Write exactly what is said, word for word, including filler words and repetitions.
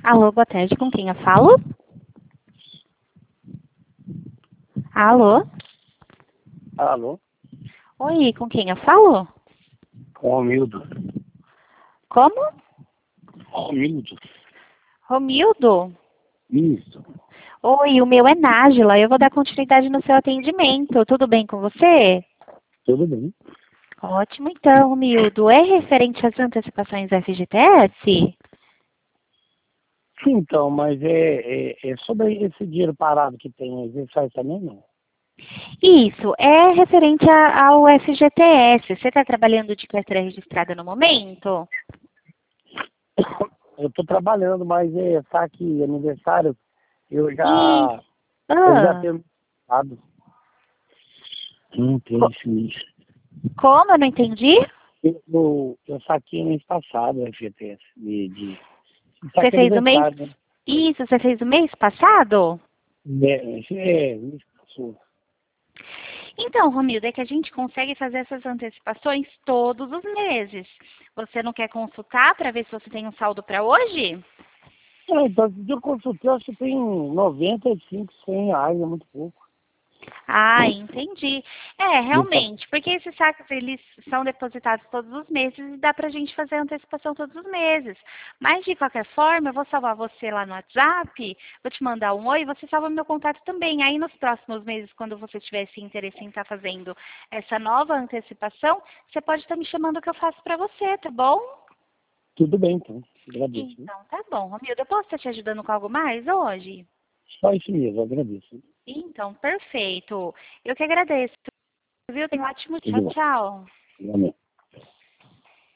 Alô, boa tarde, com quem eu falo? Alô? Alô? Oi, com quem eu falo? Romildo. Como? Romildo. Romildo? Isso. Oi, o meu é Nájila, eu vou dar continuidade no seu atendimento. Tudo bem com você? Tudo bem. Ótimo, então, Romildo. É referente às antecipações F G T S? Sim, então, mas é, é, é sobre esse dinheiro parado que tem aí, você faz também não? Isso, é referente a- ao F G T S. Você está trabalhando de carteira registrada no momento? Eu tô trabalhando, mas é saque aniversário, eu E... já, eu já Ah, tenho dado. Não tem co- isso. isso. como? Eu não entendi? Eu, eu, eu saquei mês passado o F G T S, de, de, de Você saque fez o mês... aniversário, né? Isso, você fez o mês passado? É, é, mês passou. Então, Romildo, é que a gente consegue fazer essas antecipações todos os meses. Você não quer consultar para ver se você tem um saldo para hoje? É, então, se eu consultei, eu acho que tem noventa e cinco, cem reais, é muito pouco. Ah, entendi. É, Então, realmente, porque esses saques, eles são depositados todos os meses e dá pra gente fazer a antecipação todos os meses. Mas, de qualquer forma, eu vou salvar você lá no WhatsApp, vou te mandar um oi, você salva meu contato também. Aí, nos próximos meses, quando você tiver esse interesse em estar fazendo essa nova antecipação, você pode estar me chamando que eu faço pra você, tá bom? tudo bem, então. Agradeço. Viu? Então, tá bom, Romildo. Eu posso estar te ajudando com algo mais hoje? Só isso mesmo, agradeço. Então, perfeito. Eu que agradeço. Viu? Tenha um ótimo Tudo tchau, bom. tchau. Amém.